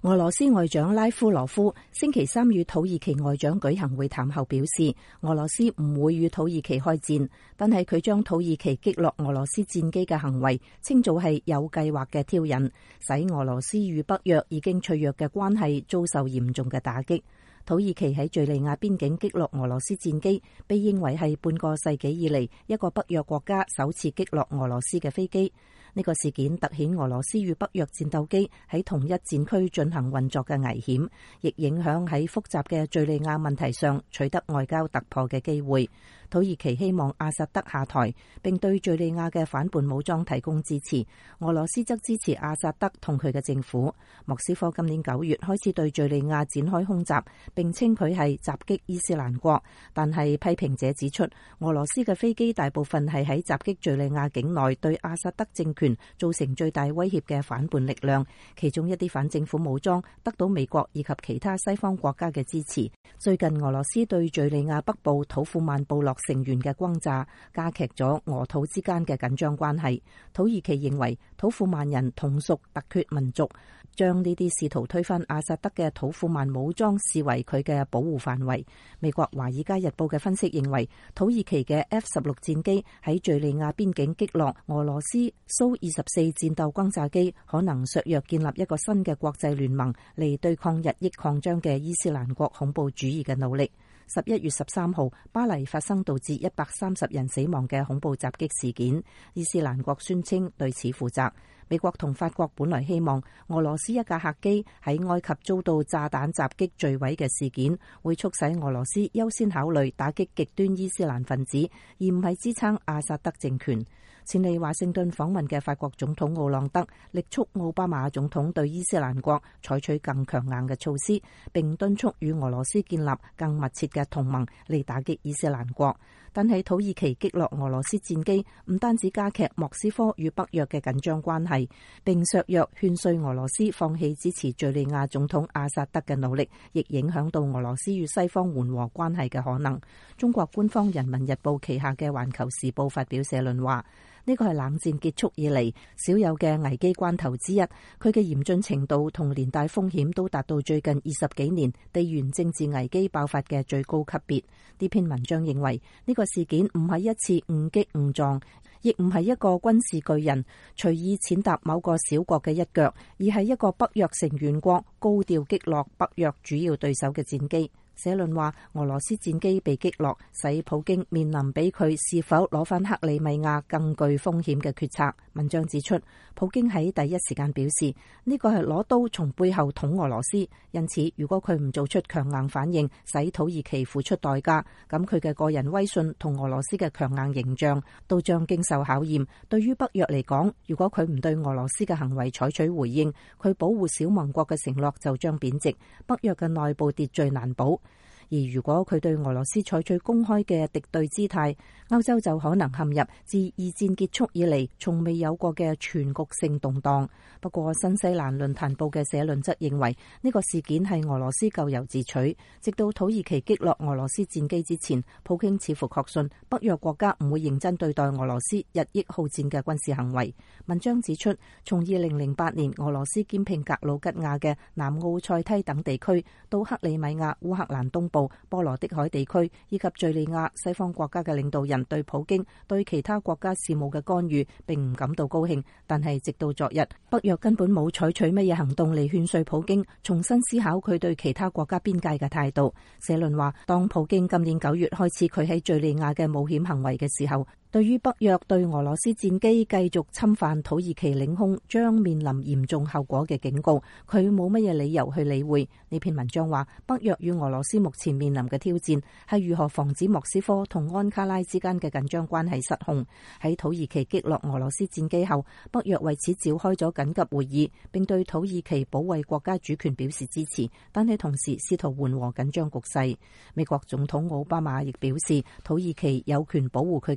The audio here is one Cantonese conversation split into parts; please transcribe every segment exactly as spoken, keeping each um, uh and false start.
俄羅斯外長拉夫羅夫星期三與土耳其外長舉行會談後表示，俄羅斯唔會與土耳其開戰，但係佢將土耳其擊落俄羅斯戰機嘅行為稱做係有計劃嘅挑釁，使俄羅斯與北約已經脆弱嘅關係遭受嚴重嘅打擊。土耳其喺敘利亞邊境擊落俄羅斯戰機，被認為係半個世紀以嚟一個北約國家首次擊落俄羅斯嘅飛機。呢個事件凸顯俄羅斯與北約戰鬥機喺同一戰區進行運作嘅危險，亦影響喺複雜嘅敘利亞問題上取得外交突破嘅機會。土耳其希望阿薩德下台，並對敘利亞嘅反叛武裝提供支持。俄羅斯則支持阿薩德同佢嘅政府。莫斯科今年九月開始對敘利亞展開空襲，並稱佢係襲擊伊斯蘭國。但係批評者指出，俄羅斯嘅飛機大部分係喺襲擊敘利亞境內對阿薩德政權造成最大威脅嘅反叛力量，其中一啲反政府武裝得到美國以及其他西方國家嘅支持。最近俄羅斯對敘利亞北部土庫曼部落成員嘅轟炸，加劇咗俄土之間嘅緊張關係。土耳其認為土庫曼人同屬突厥民族，將呢啲試圖推翻阿薩德嘅土庫曼武裝視為佢嘅保護範圍。美國華爾街日報嘅分析認為，土耳其嘅 F 十六戰機喺敘利亞邊境擊落俄羅斯蘇二十四戰鬥轟炸機，可能削弱建立一個新嘅國際聯盟嚟對抗日益擴張嘅伊斯蘭國恐怖主義嘅努力。十一月十三號，巴黎發生導致一百三十人死亡嘅恐怖襲擊事件，伊斯蘭國宣稱對此負責。美國同法國本來希望俄羅斯一架客機喺埃及遭到炸彈襲擊墜毀嘅事件，會促使俄羅斯優先考慮打擊極端伊斯蘭分子，而唔係支撐阿薩德政權。前嚟華盛頓訪問嘅法國總統奧朗德力促奧巴馬總統對伊斯蘭國採取更強硬嘅措施，並敦促與俄羅斯建立更密切嘅同盟嚟打擊伊斯蘭國。但係土耳其擊落俄羅斯戰機，唔單止加劇莫斯科與北約嘅緊張關係，並削弱勸說俄羅斯放棄支持敘利亞總統阿薩德嘅努力，亦影響到俄羅斯與西方緩和關係嘅可能。中國官方人民日報旗下嘅環球時報發表社論話，呢個係冷戰結束以嚟少有嘅危機關頭之一，佢嘅嚴峻程度同連帶風險都達到最近二十幾年地緣政治危機爆發嘅最高級別。呢篇文章認為，呢個事件唔係一次誤擊誤撞，亦唔係一個軍事巨人隨意踐踏某個小國嘅一腳，而係一個北約成員國高調擊落北約主要對手嘅戰機。社論話，俄羅斯戰機被擊落，使普京面臨比佢是否攞返克里米亞更具風險嘅決策。文章指出，普京喺第一時間表示呢個係攞刀從背後捅俄羅斯，因此如果佢唔做出強硬反應，使土耳其付出代價，咁佢嘅個人威信同俄羅斯嘅強硬形象都將經受考驗。對於北約嚟講，如果佢唔對俄羅斯嘅行為採取回應，佢保護小盟國嘅承諾就將貶值，北約嘅內部秩序難保。而如果佢對俄羅斯採取公開嘅敵對姿態，歐洲就可能陷入自二戰結束以嚟從未有過嘅全局性動盪。不過新西蘭論壇報嘅社論則認為，呢個事件係俄羅斯咎由自取。直到土耳其擊落俄羅斯戰機之前，普京似乎確信北約國家唔會認真對待俄羅斯日益好戰嘅軍事行為。文章指出，從二零零八年俄羅斯兼併格魯吉亞嘅南奧塞梯等地區，到克里米亞、烏克蘭東部、波羅的海地區以及敘利亞，西方國家嘅領導人對普京對其他國家事務嘅干預並唔感到高興，但係直到昨日，北約根本冇採取乜嘢行動嚟勸說普京重新思考佢對其他國家邊界嘅態度。社論話，當普京今年九月開始佢喺敘利亞嘅冒險行為嘅時候，對於北約對俄羅斯戰機繼續侵犯土耳其領空將面臨嚴重後果嘅警告，佢冇乜嘢理由去理會。呢篇文章話，北約與俄羅斯目前面臨嘅挑戰係如何防止莫斯科同安卡拉之間嘅緊張關係失控。喺土耳其擊落俄羅斯戰機後，北約為此召開咗緊急會議，並對土耳其保衛國家主權表示支持，但係同時試圖緩和緊張局勢。美國總統奧巴馬亦表示，土耳其有權保護佢嘅領土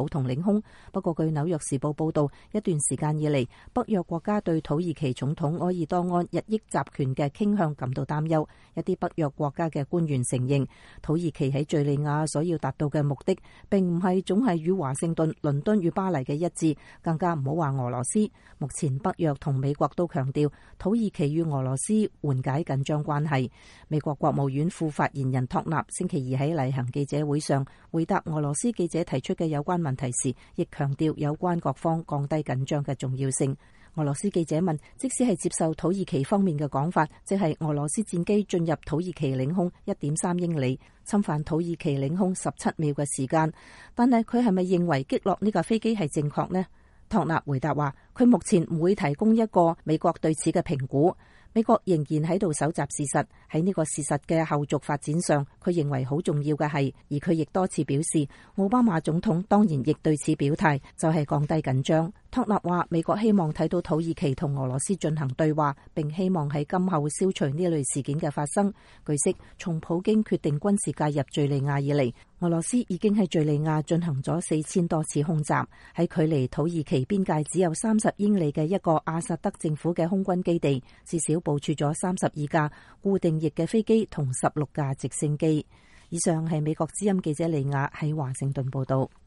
同領空。不過據紐約時報報道，一段時間以嚟，北約國家對土耳其總統埃爾多安日益集權嘅傾向感到擔憂。一啲北約國家嘅官員承認，土耳其喺敘利亞所要達到嘅目的，並唔係總係與華盛頓、倫敦與巴黎嘅一致，更加唔好話俄羅斯。目前北約同美國都強調，土耳其與俄羅斯緩解緊張關係。美國國務院副發言人托納星期二喺例行記者會上回答俄羅斯記者提出嘅有關問題時，亦強調有關各方降低緊張嘅重要性。俄羅斯記者問，即使係接受土耳其方面嘅講法，即係俄羅斯戰機進入土耳其領空一點三英里，侵犯土耳其領空十七秒嘅時間，但係佢係咪認為擊落呢架飛機係正確呢？托納回答話，佢目前唔會提供一個美國對此嘅評估。美國仍然喺度搜集事實，喺呢個事實嘅後續發展上，佢認為好重要嘅係，而佢亦多次表示，奧巴馬總統當然亦對此表態，就係降低緊張。托納話，美國希望睇到土耳其同俄羅斯進行對話，並希望喺今後消除呢類事件嘅發生。據悉，從普京決定軍事介入敘利亞以嚟，俄羅斯已經喺敘利亞進行咗四千多次空襲，喺距離土耳其邊界只有三十英里嘅一個阿薩德政府嘅空軍基地，至少部署咗三十二架固定翼嘅飛機同十六架直升機。以上係美國之音記者李雅喺華盛頓報道。